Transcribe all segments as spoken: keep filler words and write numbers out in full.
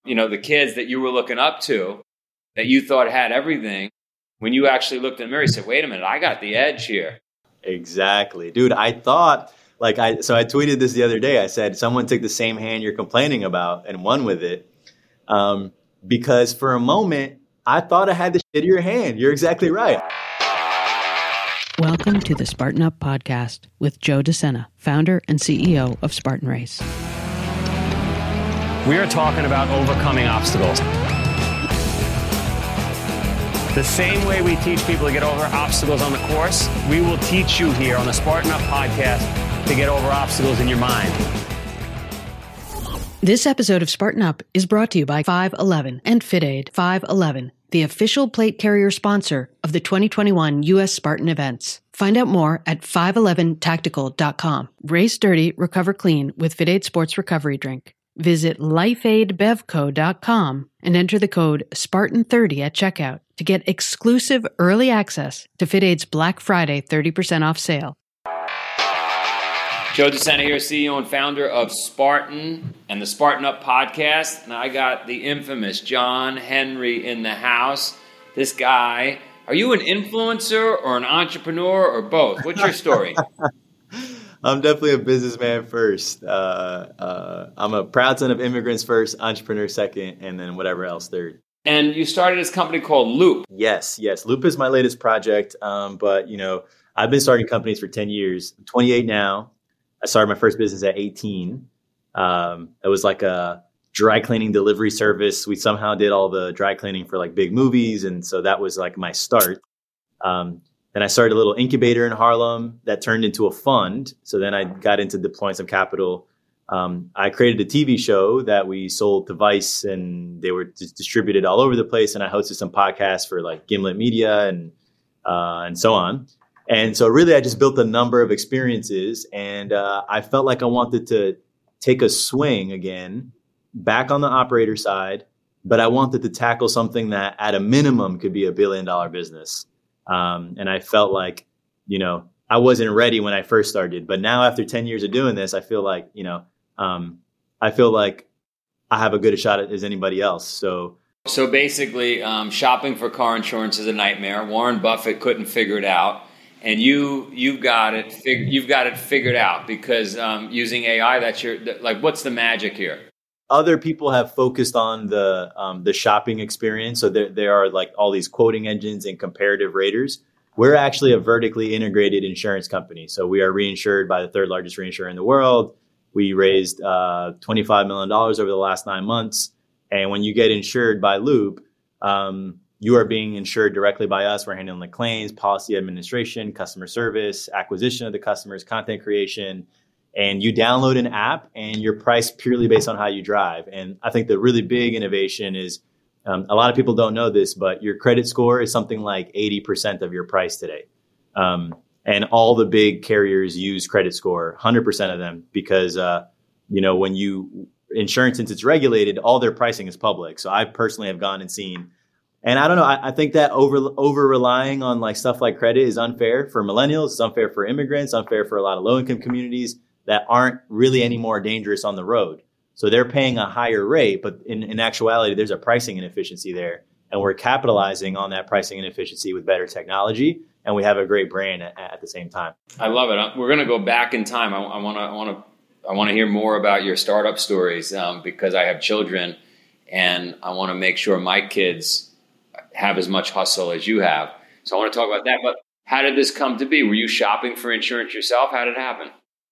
You know, the kids that you were looking up to, that you thought had everything, when you actually looked in the mirror, you said, wait a minute, I got the edge here. Exactly. Dude, I thought, like, I, so I tweeted this the other day. I said, someone took the same hand you're complaining about and won with it. Um, because for a moment, I thought I had the shittier hand. You're exactly right. Welcome to the Spartan Up Podcast with Joe DeSena, founder and C E O of Spartan Race. We are talking about overcoming obstacles. The same way we teach people to get over obstacles on the course, we will teach you here on the Spartan Up Podcast to get over obstacles in your mind. This episode of Spartan Up is brought to you by five eleven and FitAid. five eleven, the official plate carrier sponsor of the twenty twenty-one U S Spartan events. Find out more at five eleven tactical dot com. Race dirty, recover clean with FitAid Sports Recovery Drink. Visit life aid bev co dot com and enter the code Spartan thirty at checkout to get exclusive early access to FitAid's Black Friday thirty percent off sale. Joe DeSena here, C E O and founder of Spartan and the Spartan Up Podcast. And I got the infamous John Henry in the house. This guy, are you an influencer or an entrepreneur or both? What's your story? I'm definitely a businessman first. Uh, uh, I'm a proud son of immigrants first, entrepreneur second, and then whatever else third. And you started this company called Loop. Yes, yes. Loop is my latest project. Um, but, you know, I've been starting companies for ten years. I'm twenty-eight now. I started my first business at eighteen. Um, it was like a dry cleaning delivery service. We somehow did all the dry cleaning for like big movies. And so that was like my start. Um, Then I started a little incubator in Harlem that turned into a fund. So then I got into deploying some capital. Um, I created a T V show that we sold to Vice, and they were just distributed all over the place. And I hosted some podcasts for like Gimlet Media and uh, and so on. And so really, I just built a number of experiences, and uh, I felt like I wanted to take a swing again back on the operator side, but I wanted to tackle something that at a minimum could be a billion dollar business. Um, and I felt like, you know, I wasn't ready when I first started, but now after ten years of doing this, I feel like, you know, um, I feel like I have a good a shot at as anybody else. So, so basically, um, shopping for car insurance is a nightmare. Warren Buffett couldn't figure it out, and you you've got it fig- you've got it figured out because um, using A I, that's your like. What's the magic here? Other people have focused on the um, the shopping experience. So there, there are like all these quoting engines and comparative raters. We're actually a vertically integrated insurance company. So we are reinsured by the third largest reinsurer in the world. We raised uh, twenty-five million dollars over the last nine months. And when you get insured by Loop, um, you are being insured directly by us. We're handling the claims, policy administration, customer service, acquisition of the customers, content creation. And you download an app and you're priced purely based on how you drive. And I think the really big innovation is um, a lot of people don't know this, but your credit score is something like eighty percent of your price today. Um, and all the big carriers use credit score, one hundred percent of them, because, uh, you know, when you insurance, since it's regulated, all their pricing is public. So I personally have gone and seen. And I don't know, I, I think that over over relying on like stuff like credit is unfair for millennials. It's unfair for immigrants, unfair for a lot of low income communities that aren't really any more dangerous on the road. So they're paying a higher rate, but in, in actuality, there's a pricing inefficiency there. And we're capitalizing on that pricing inefficiency with better technology. And we have a great brand at, at the same time. I love it. We're going to go back in time. I want to, I want to, I want to hear more about your startup stories um, because I have children and I want to make sure my kids have as much hustle as you have. So I want to talk about that. But how did this come to be? Were you shopping for insurance yourself? How did it happen?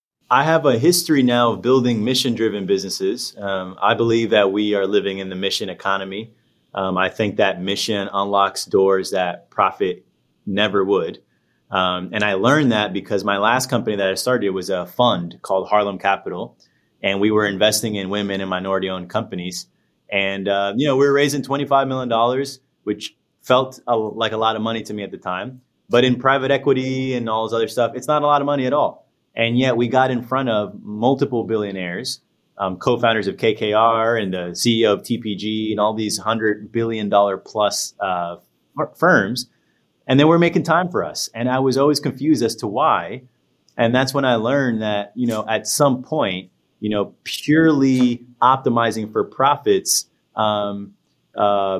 I have a history now of building mission-driven businesses. Um, I believe that we are living in the mission economy. Um, I think that mission unlocks doors that profit never would. Um, and I learned that because my last company that I started was a fund called Harlem Capital. And we were investing in women and minority-owned companies. And, uh, you know, we were raising twenty-five million dollars, which felt a, like a lot of money to me at the time. But in private equity and all this other stuff, it's not a lot of money at all. And yet we got in front of multiple billionaires, um, co-founders of K K R and the C E O of T P G and all these one hundred billion dollars plus uh, firms. And they were making time for us. And I was always confused as to why. And that's when I learned that, you know, at some point, you know, purely optimizing for profits um, uh,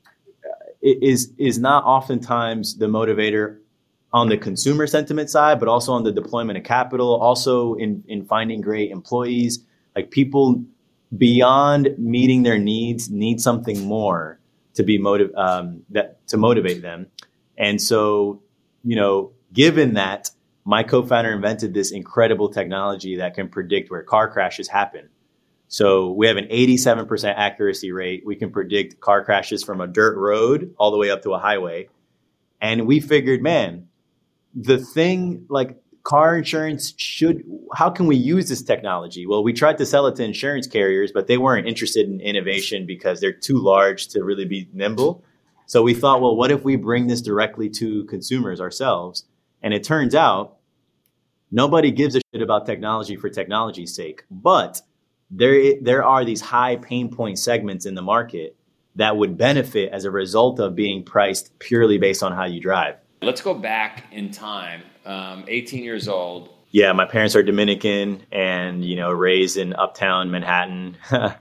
is is not oftentimes the motivator on the consumer sentiment side, but also on the deployment of capital, also in, in finding great employees. Like people beyond meeting their needs need something more to be motiv- um, that to motivate them. And so, you know, given that, my co-founder invented this incredible technology that can predict where car crashes happen. So we have an eighty-seven percent accuracy rate. We can predict car crashes from a dirt road all the way up to a highway. And we figured, man, the thing like car insurance should, how can we use this technology? Well, we tried to sell it to insurance carriers, but they weren't interested in innovation because they're too large to really be nimble. So we thought, well, what if we bring this directly to consumers ourselves? And it turns out nobody gives a shit about technology for technology's sake. But there, there are these high pain point segments in the market that would benefit as a result of being priced purely based on how you drive. Let's go back in time. Um, eighteen years old. Yeah, my parents are Dominican and, you know, raised in uptown Manhattan.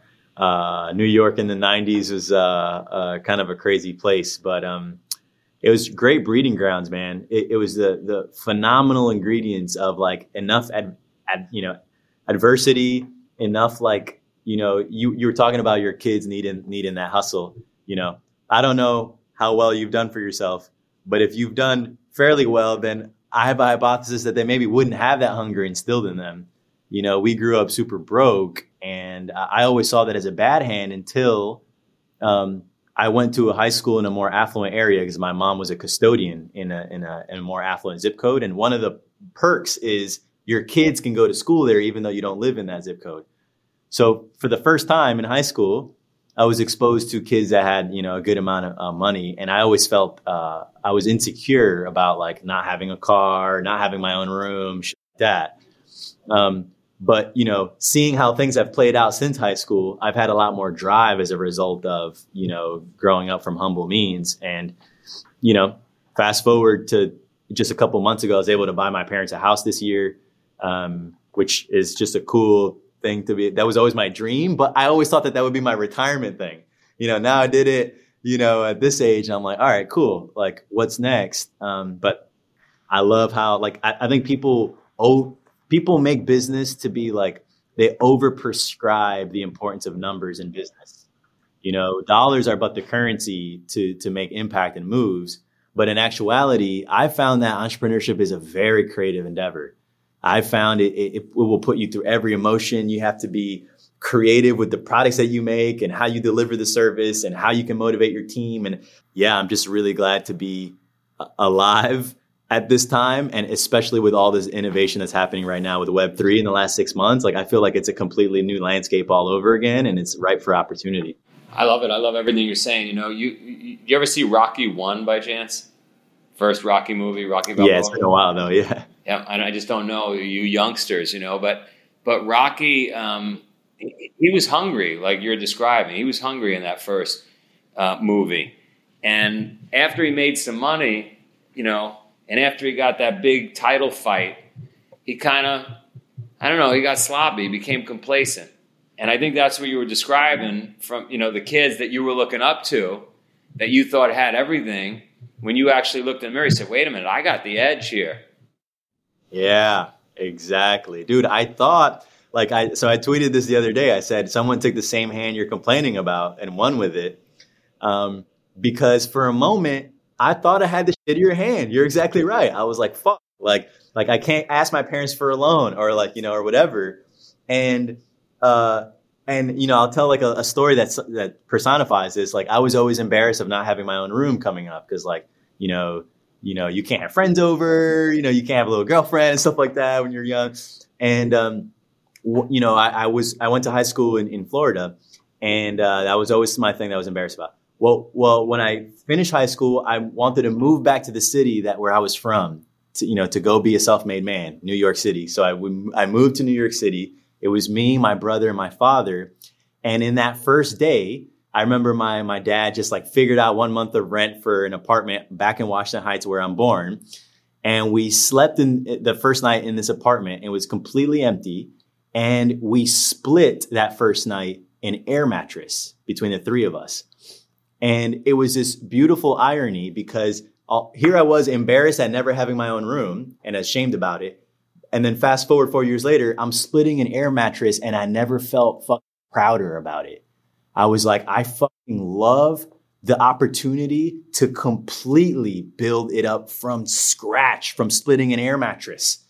uh, New York in the nineties was uh, uh, kind of a crazy place, but um, it was great breeding grounds, man. It, it was the the phenomenal ingredients of like enough, ad, ad, you know, adversity, enough like, you know, you, you were talking about your kids needing needing that hustle. You know, I don't know how well you've done for yourself, but if you've done fairly well, then I have a hypothesis that they maybe wouldn't have that hunger instilled in them. You know, we grew up super broke, and I always saw that as a bad hand until um, I went to a high school in a more affluent area because my mom was a custodian in a, in a in a more affluent zip code. And one of the perks is your kids can go to school there even though you don't live in that zip code. So for the first time in high school, I was exposed to kids that had, you know, a good amount of uh, money. And I always felt uh, I was insecure about like not having a car, not having my own room, shit like that. Um, but, you know, seeing how things have played out since high school, I've had a lot more drive as a result of, you know, growing up from humble means. And, you know, fast forward to just a couple months ago, I was able to buy my parents a house this year, um, which is just a cool thing to be. That was always my dream, but I always thought that that would be my retirement thing. You know, now I did it, you know, at this age, and I'm like, all right, cool. Like, what's next? Um, but I love how, like, I, I think people, oh, people make business to be like, they overprescribe the importance of numbers in business. You know, dollars are but the currency to, to make impact and moves. But in actuality, I found that entrepreneurship is a very creative endeavor. I found it, it, it will put you through every emotion. You have to be creative with the products that you make and how you deliver the service and how you can motivate your team. And yeah, I'm just really glad to be alive at this time. And especially with all this innovation that's happening right now with Web three in the last six months, like I feel like it's a completely new landscape all over again, and it's ripe for opportunity. I love it. I love everything you're saying. You know, you, you, you ever see Rocky One by chance? First Rocky movie, Rocky Balboa. Yeah, it's been a while though. Yeah. Yeah, and I just don't know you youngsters, you know, but but Rocky, um, he, he was hungry, like you're describing. He was hungry in that first uh, movie, and after he made some money, you know, and after he got that big title fight, he kind of, I don't know, he got sloppy, he became complacent, and I think that's what you were describing from, you know, the kids that you were looking up to, that you thought had everything. When you actually looked in the mirror, you said, "Wait a minute, I got the edge here." Yeah, exactly. Dude, I thought like I, so I tweeted this the other day. I said, someone took the same hand you're complaining about and won with it. Um, because for a moment, I thought I had the shittier hand. You're exactly right. I was like, fuck, like, like I can't ask my parents for a loan or like, you know, or whatever. And, uh, and, you know, I'll tell like a, a story that's, that personifies this. Like I was always embarrassed of not having my own room coming up. Cause like, you know, You know, you can't have friends over, you know, you can't have a little girlfriend and stuff like that when you're young. And, um, w- you know, I, I was, I went to high school in, in Florida, and uh, that was always my thing that I was embarrassed about. Well, well, when I finished high school, I wanted to move back to the city that where I was from, to, you know, to go be a self-made man, New York City. So I, w- I moved to New York City. It was me, my brother, and my father. And in that first day, I remember my my dad just like figured out one month of rent for an apartment back in Washington Heights where I'm born. And we slept in the first night in this apartment. It was completely empty. And we split that first night an air mattress between the three of us. And it was this beautiful irony because I'll, here I was embarrassed at never having my own room and ashamed about it. And then fast forward four years later, I'm splitting an air mattress and I never felt fucking prouder about it. I was like, I fucking love the opportunity to completely build it up from scratch, from splitting an air mattress.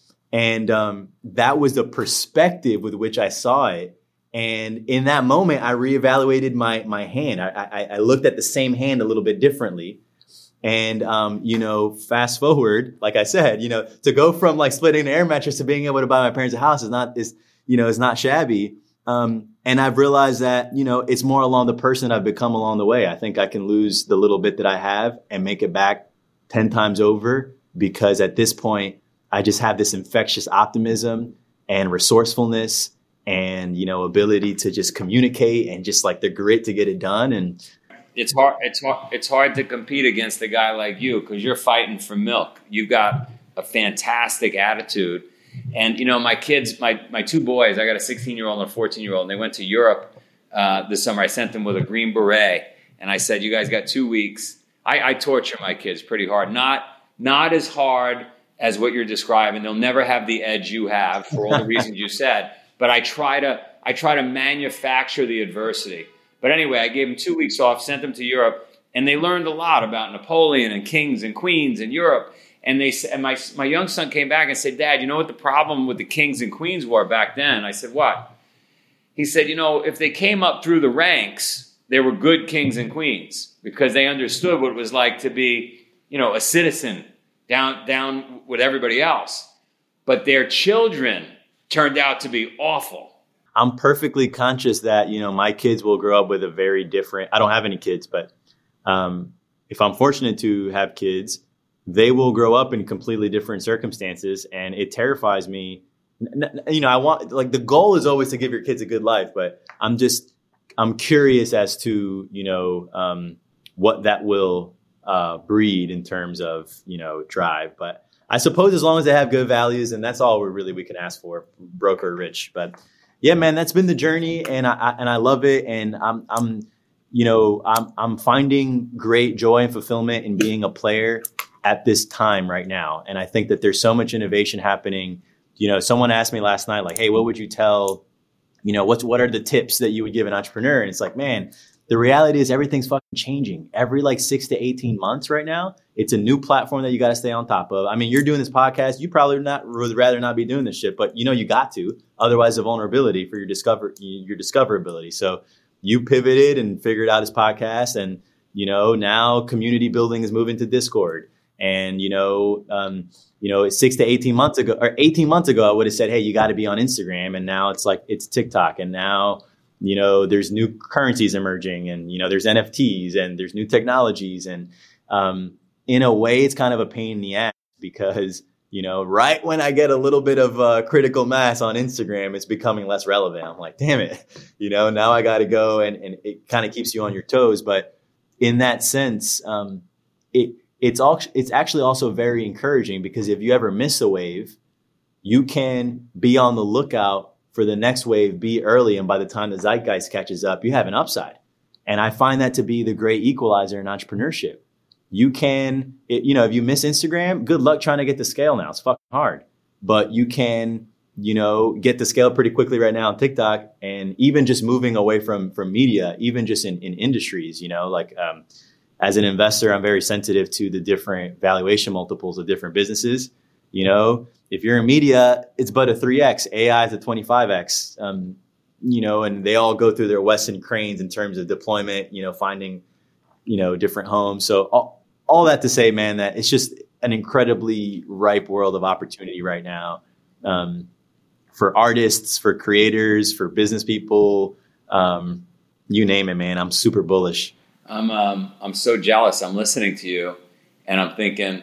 And um, that was the perspective with which I saw it. And in that moment, I reevaluated my my hand. I, I, I looked at the same hand a little bit differently. And, um, you know, fast forward, like I said, you know, to go from like splitting an air mattress to being able to buy my parents a house is not, is, you know, is not shabby. Um, and I've realized that, you know, it's more along the person I've become along the way. I think I can lose the little bit that I have and make it back ten times over, because at this point, I just have this infectious optimism and resourcefulness and, you know, ability to just communicate and just like the grit to get it done. And it's hard. It's hard. It's hard to compete against a guy like you because you're fighting for milk. You've got a fantastic attitude. And, you know, my kids, my, my two boys, I got a sixteen-year-old and a fourteen-year-old, and they went to Europe uh, this summer. I sent them with a green beret, and I said, you guys got two weeks. I, I torture my kids pretty hard. Not, not as hard as what you're describing. They'll never have the edge you have for all the reasons you said. But I try to I try to manufacture the adversity. But anyway, I gave them two weeks off, sent them to Europe, and they learned a lot about Napoleon and kings and queens in Europe. And they and my my young son came back and said, Dad, you know what the problem with the kings and queens were back then? I said, what? He said, you know, if they came up through the ranks, they were good kings and queens because they understood what it was like to be, you know, a citizen down down with everybody else. But their children turned out to be awful. I'm perfectly conscious that, you know, my kids will grow up with a very different, I don't have any kids, but um, if I'm fortunate to have kids, they will grow up in completely different circumstances. And it terrifies me. You know, I want, like, the goal is always to give your kids a good life, but I'm just, I'm curious as to, you know, um, what that will uh, breed in terms of, you know, drive. But I suppose as long as they have good values, and that's all we really we can ask for, broke or rich. But yeah, man, that's been the journey, and I, I and I love it. And I'm I'm you know I'm I'm finding great joy and fulfillment in being a player at this time right now. And I think that there's so much innovation happening. You know, someone asked me last night, like, hey, what would you tell? You know, what's what are the tips that you would give an entrepreneur? And it's like, man, the reality is everything's fucking changing every like six to eighteen months right now. It's a new platform that you got to stay on top of. I mean, you're doing this podcast. You probably not would rather not be doing this shit, but you know, you got to, otherwise the vulnerability for your discover, your discoverability. So you pivoted and figured out his podcast, and, you know, now community building is moving to Discord. And, you know, um, you know, six to eighteen months ago or eighteen months ago, I would have said, hey, you got to be on Instagram. And now it's like, it's TikTok. And now, you know, there's new currencies emerging, and, you know, there's N F Ts and there's new technologies. And um, in a way, it's kind of a pain in the ass because, you know, right when I get a little bit of uh, critical mass on Instagram, it's becoming less relevant. I'm like, damn it, you know, now I got to go, and, and it kind of keeps you on your toes. But in that sense, um, it it's all it's actually also very encouraging, because if you ever miss a wave, you can be on the lookout for the next wave, be early, and by the time the zeitgeist catches up, you have an upside. And I find that to be the great equalizer in entrepreneurship. You can, it, you know, if you miss Instagram, good luck trying to get the scale now. It's fucking hard. But you can, you know, get the scale pretty quickly right now on TikTok, and even just moving away from from media, even just in, in industries, you know, like um, as an investor, I'm very sensitive to the different valuation multiples of different businesses. You know, if you're in media, it's but a three X. A I is a twenty-five X, um, you know, and they all go through their Weston cranes in terms of deployment, you know, finding, you know, different homes. So all, all that to say, man, that it's just an incredibly ripe world of opportunity right now, um, for artists, for creators, for business people, um, you name it, man. I'm super bullish. I'm um, I'm so jealous. I'm listening to you, and I'm thinking,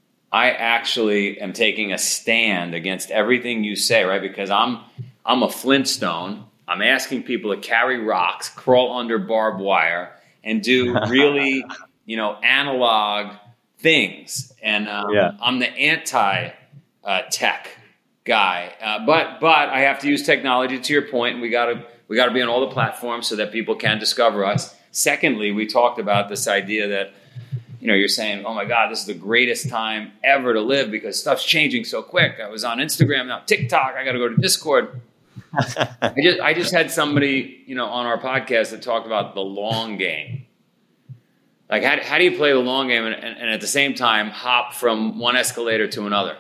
I actually am taking a stand against everything you say, right? Because I'm I'm a Flintstone. I'm asking people to carry rocks, crawl under barbed wire, and do really, you know, analog things. And um, yeah. I'm the anti-tech uh, guy. Uh, but but I have to use technology, to your point, and we gotta We got to be on all the platforms so that people can discover us. Secondly, we talked about this idea that, you know, you're saying, oh my God, this is the greatest time ever to live because stuff's changing so quick. I was on Instagram, now TikTok, I got to go to Discord. I just I just had somebody, you know, on our podcast that talked about the long game. Like, how, how do you play the long game and, and, and at the same time hop from one escalator to another?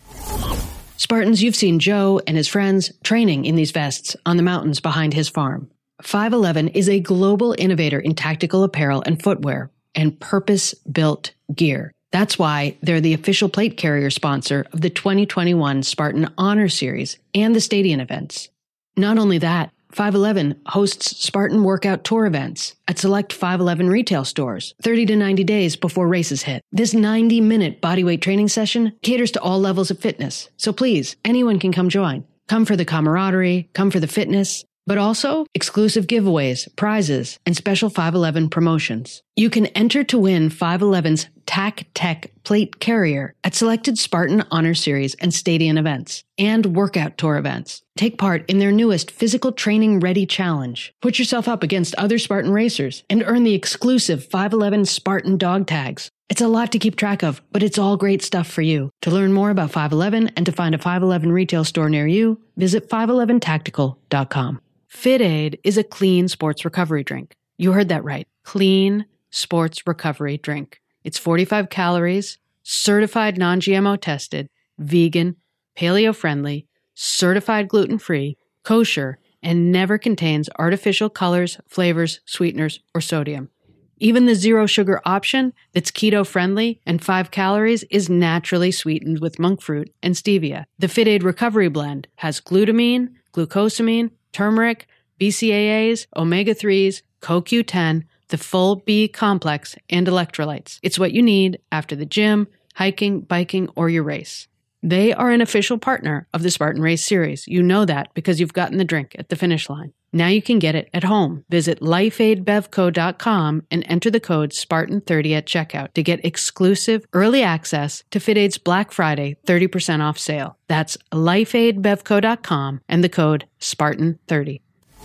Spartans, you've seen Joe and his friends training in these vests on the mountains behind his farm. five eleven is a global innovator in tactical apparel and footwear and purpose-built gear. That's why they're the official plate carrier sponsor of the twenty twenty-one Spartan Honor Series and the Stadium events. Not only that, five eleven hosts Spartan workout tour events at select five eleven retail stores thirty to ninety days before races hit. This ninety-minute bodyweight training session caters to all levels of fitness, so please, anyone can come join. Come for the camaraderie, come for the fitness, but also exclusive giveaways, prizes, and special five eleven promotions. You can enter to win five eleven's Tac Tech plate carrier at selected Spartan Honor Series and Stadium events and workout tour events. Take part in their newest Physical Training Ready Challenge. Put yourself up against other Spartan racers and earn the exclusive five eleven Spartan dog tags. It's a lot to keep track of, but it's all great stuff for you. To learn more about five eleven and to find a five eleven retail store near you, visit five eleven tactical dot com. FitAid is a clean sports recovery drink. You heard that right. Clean sports recovery drink. It's forty-five calories, certified non-G M O tested, vegan, paleo-friendly, certified gluten-free, kosher, and never contains artificial colors, flavors, sweeteners, or sodium. Even the zero sugar option that's keto-friendly and five calories is naturally sweetened with monk fruit and stevia. The FitAid Recovery Blend has glutamine, glucosamine, turmeric, B C A As, omega threes, C O Q ten, the full B complex, and electrolytes. It's what you need after the gym, hiking, biking, or your race. They are an official partner of the Spartan Race Series. You know that because you've gotten the drink at the finish line. Now you can get it at home. Visit lifeaid bev co dot com and enter the code Spartan thirty at checkout to get exclusive early access to FitAid's Black Friday thirty percent off sale. That's lifeaid bev co dot com and the code Spartan thirty.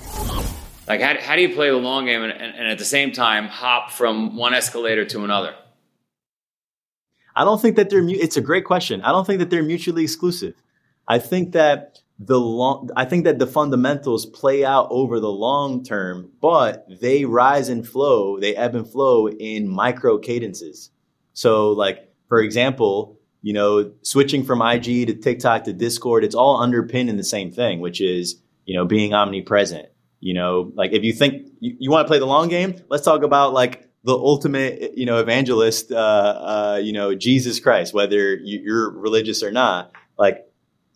Like, how, how do you play the long game and, and, and at the same time hop from one escalator to another? I don't think that they're, mu- it's a great question. I don't think that they're mutually exclusive. I think that the long, I think that the fundamentals play out over the long term, but they rise and flow, they ebb and flow in micro cadences. So like, for example, you know, switching from I G to TikTok to Discord, it's all underpinned in the same thing, which is, you know, being omnipresent. You know, like if you think you, you want to play the long game, let's talk about like the ultimate, you know, evangelist, uh, uh, you know, Jesus Christ, whether you, you're religious or not. Like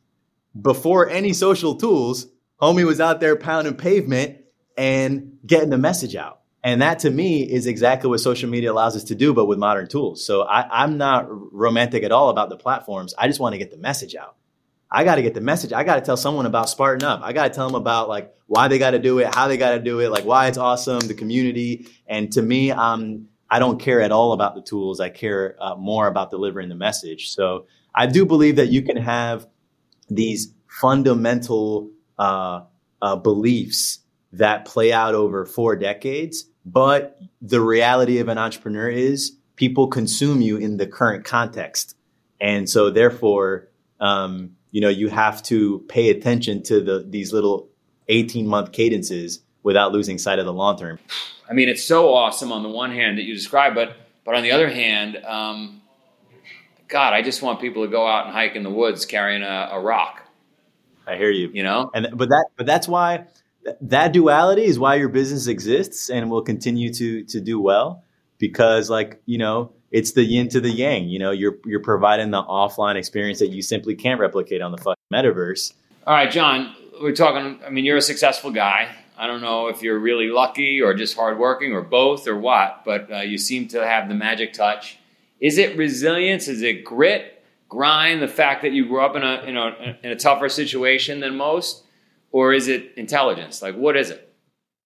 before any social tools, homie was out there pounding pavement and getting the message out. And that to me is exactly what social media allows us to do, but with modern tools. So I, I'm not romantic at all about the platforms. I just want to get the message out. I got to get the message. I got to tell someone about Spartan Up. I got to tell them about like why they got to do it, how they got to do it, like why it's awesome, the community. And to me, um, I don't care at all about the tools. I care uh, more about delivering the message. So I do believe that you can have these fundamental uh, uh, beliefs that play out over four decades. But the reality of an entrepreneur is people consume you in the current context. And so therefore, um, you know, you have to pay attention to the these little eighteen month cadences without losing sight of the long term. I mean, it's so awesome on the one hand that you describe, but but on the other hand, um, God, I just want people to go out and hike in the woods carrying a, a rock. I hear you. You know, and but that but that's why that duality is why your business exists and will continue to to do well, because like, you know, it's the yin to the yang. You know, you're you're providing the offline experience that you simply can't replicate on the fucking metaverse. All right, John, we're talking, I mean, you're a successful guy. I don't know if you're really lucky or just hardworking or both or what, but uh, you seem to have the magic touch. Is it resilience? Is it grit, grind, the fact that you grew up in a, in a, in a tougher situation than most? Or is it intelligence? Like, what is it?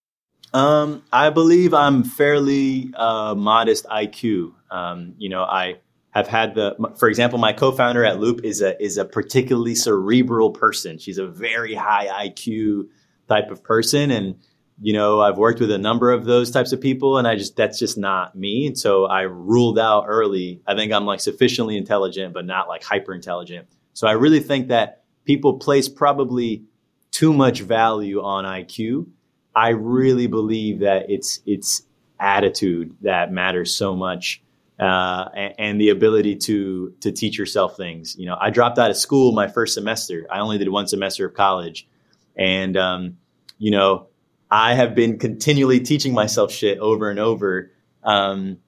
Um, I believe I'm fairly uh, modest I Q. Um, you know, I have had the, for example, my co-founder at Loop is a is a particularly cerebral person. She's a very high I Q, type of person. And, you know, I've worked with a number of those types of people, and I just, that's just not me. And so I ruled out early. I think I'm like sufficiently intelligent, but not like hyper intelligent. So I really think that people place probably too much value on I Q. I really believe that it's, it's attitude that matters so much. Uh, and, and the ability to, to teach yourself things. You know, I dropped out of school my first semester. I only did one semester of college. And, um, you know, I have been continually teaching myself shit over and over. Um,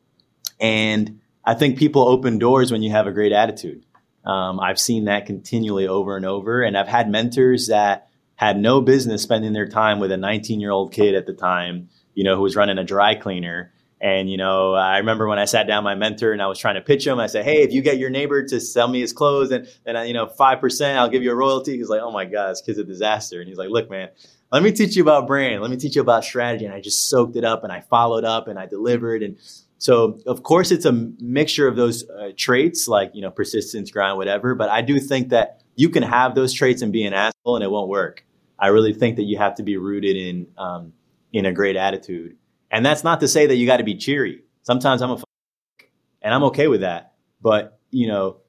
and I think people open doors when you have a great attitude. Um, I've seen that continually over and over. And I've had mentors that had no business spending their time with a nineteen year old kid at the time, you know, who was running a dry cleaner. And, you know, I remember when I sat down my mentor and I was trying to pitch him, I said, hey, if you get your neighbor to sell me his clothes and then, you know, five percent, I'll give you a royalty. He's like, oh my God, this kid's a disaster. And he's like, look, man, let me teach you about brand. Let me teach you about strategy. And I just soaked it up and I followed up and I delivered. And so, of course, it's a mixture of those uh, traits like, you know, persistence, grind, whatever. But I do think that you can have those traits and be an asshole and it won't work. I really think that you have to be rooted in um, in a great attitude. And that's not to say that you got to be cheery. Sometimes I'm a f- and I'm okay with that. But, you know,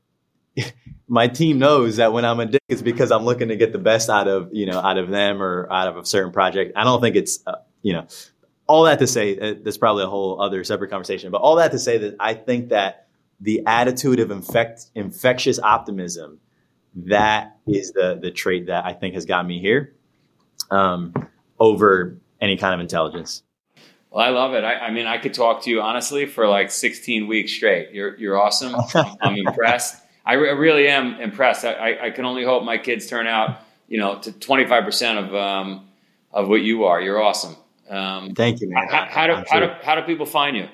my team knows that when I'm a dick, it's because I'm looking to get the best out of, you know, out of them or out of a certain project. I don't think it's, uh, you know, all that to say, uh, that's probably a whole other separate conversation. But all that to say that I think that the attitude of infect, infectious optimism, that is the the trait that I think has got me here um, over any kind of intelligence. Well, I love it. I, I mean, I could talk to you honestly for like sixteen weeks straight. You're you're awesome. I'm, I'm impressed. I, re- I really am impressed. I, I, I can only hope my kids turn out, you know, to twenty-five percent of um, of what you are. You're awesome. Um, Thank you, man. How, how do how do how do people find you?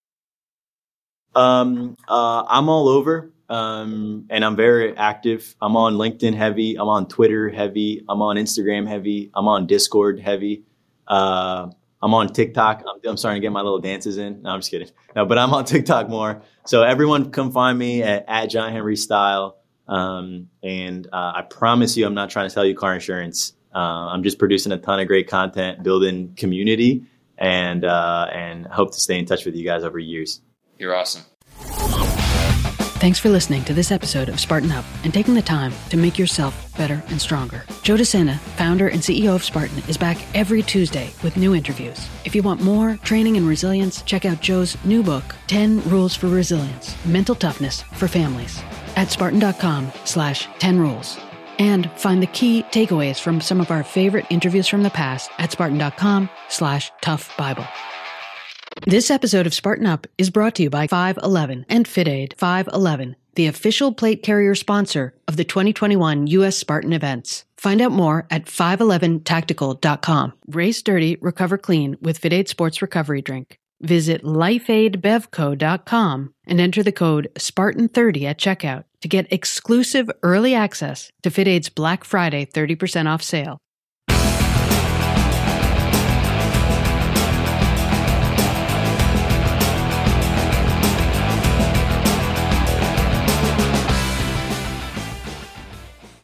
Um, uh, I'm all over, um, and I'm very active. I'm on LinkedIn heavy. I'm on Twitter heavy. I'm on Instagram heavy. I'm on Discord heavy. Uh, I'm on TikTok. I'm, I'm starting to get my little dances in. No, I'm just kidding. No, but I'm on TikTok more. So everyone come find me at, at John Henry Style. Um, and uh, I promise you, I'm not trying to sell you car insurance. Uh, I'm just producing a ton of great content, building community, and uh, and hope to stay in touch with you guys over years. You're awesome. Thanks for listening to this episode of Spartan Up and taking the time to make yourself better and stronger. Joe DeSena, founder and C E O of Spartan, is back every Tuesday with new interviews. If you want more training and resilience, check out Joe's new book, ten Rules for Resilience, Mental Toughness for Families, at spartan.com slash 10 rules. And find the key takeaways from some of our favorite interviews from the past at spartan.com slash tough Bible. This episode of Spartan Up is brought to you by five eleven and FitAid. five eleven, the official plate carrier sponsor of the twenty twenty-one U S Spartan events. Find out more at five eleven tactical dot com. Race dirty, recover clean with FitAid Sports Recovery Drink. Visit life aid bev co dot com and enter the code Spartan thirty at checkout to get exclusive early access to FitAid's Black Friday thirty percent off sale.